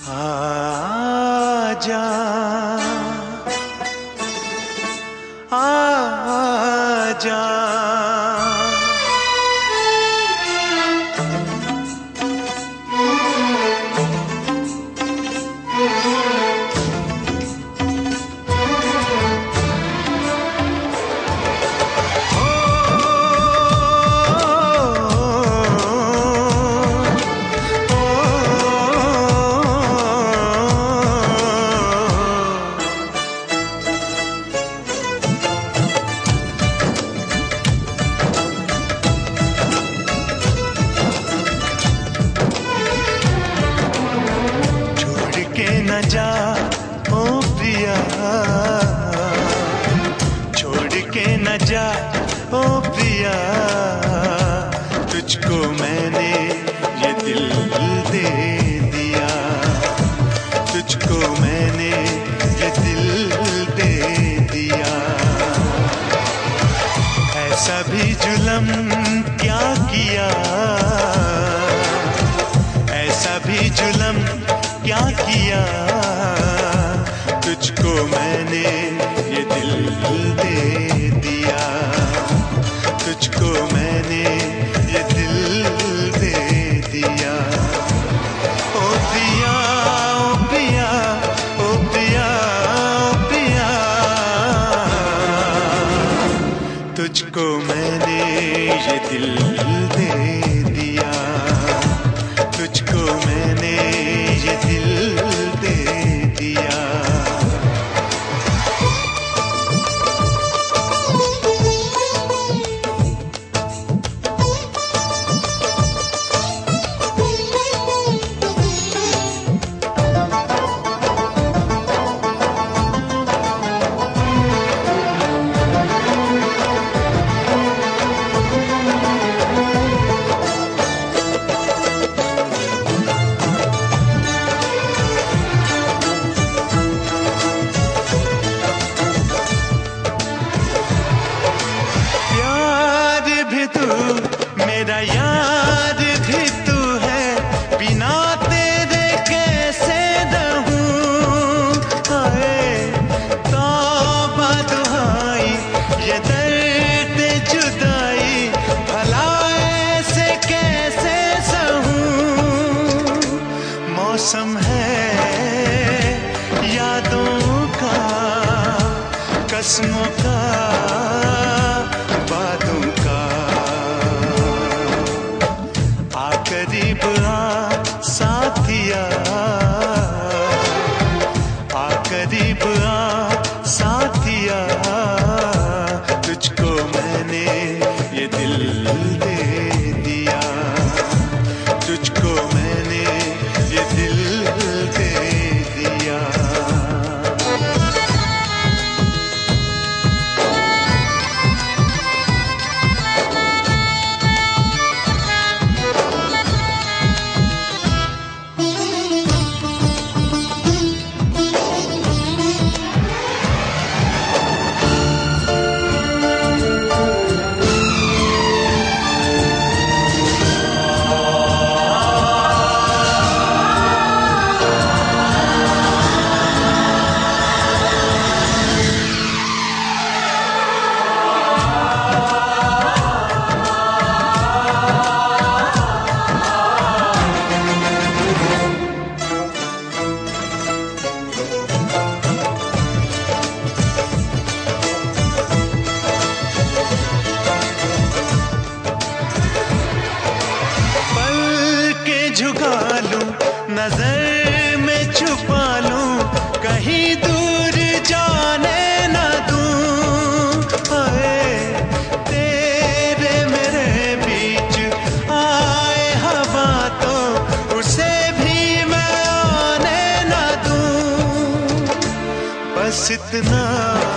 आजा आजा न जा ओ प्रिया, छोड़ के न जा ओ प्रिया, तुझको मैंने ये दिल दे दिया, तुझको मैंने ये दिल दे दिया। ऐसा भी जुल्म क्या किया, ऐसा भी जुल्म क्या किया, तुझको मैंने ये दिल दे दिया, तुझको मैंने ये दिल दे दिया। ओ पिया ओ पिया ओ पिया ओ पिया, तुझको मैंने ये दिल दे दिया, तुझको मैंने ये दिल दे दिया। मेरा यार भी तू है, बिना तेरे कैसे रहूं। हाय तौबा दुहाई ये दर्द जुदाई, भला ऐसे कैसे सहूं। मौसम है यादों का, कसमों का, बातों का। करीब आ साथिया, आ करीब आ साथिया, तुझको मैंने ये दिल दे दिया, तुझको मैंने ये दिल दे दिया। झुका लूं, नजर में छुपा लूं, कहीं दूर जाने न दूं। हाय तेरे मेरे बीच आए हवा तो उसे भी मैं आने न दूं। बस इतना